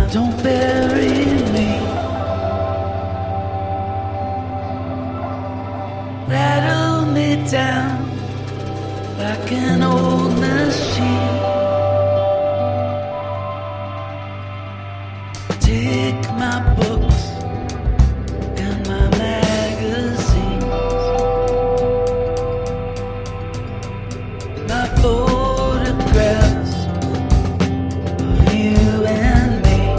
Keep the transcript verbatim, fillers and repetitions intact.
Don't bury me. Rattle me down like an old machine. Take my books